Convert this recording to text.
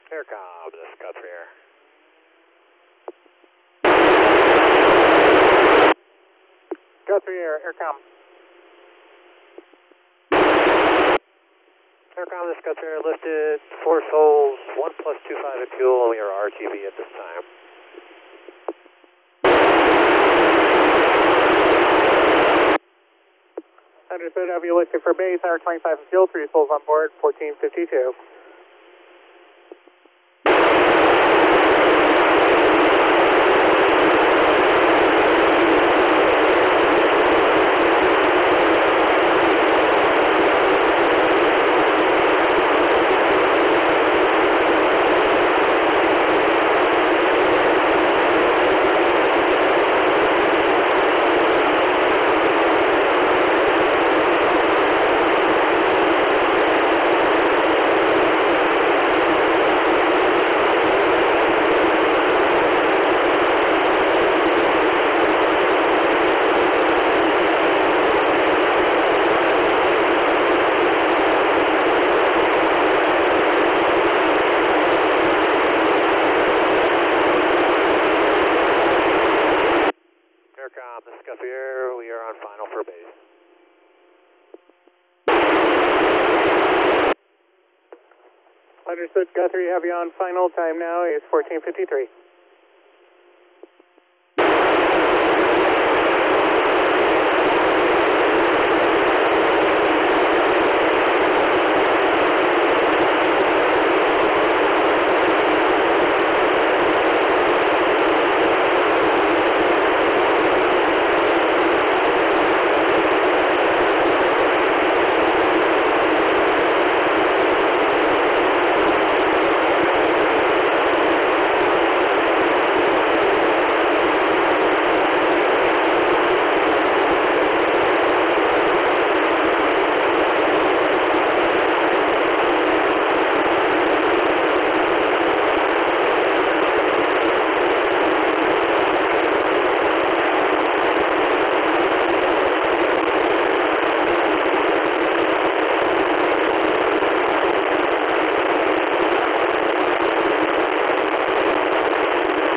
Aircom, this is Guthrie here. Guthrie here, Aircom. Aircom, this is Guthrie here. Lifted 4 souls, 1 plus 25 in fuel, and we are RTB at this time. Understood, have you listed for base, hour 25 in fuel, 3 souls on board, 1452. Aircom, this is Guthrie here. We are on final for base. Understood, Guthrie, have you on final, time now is 1453.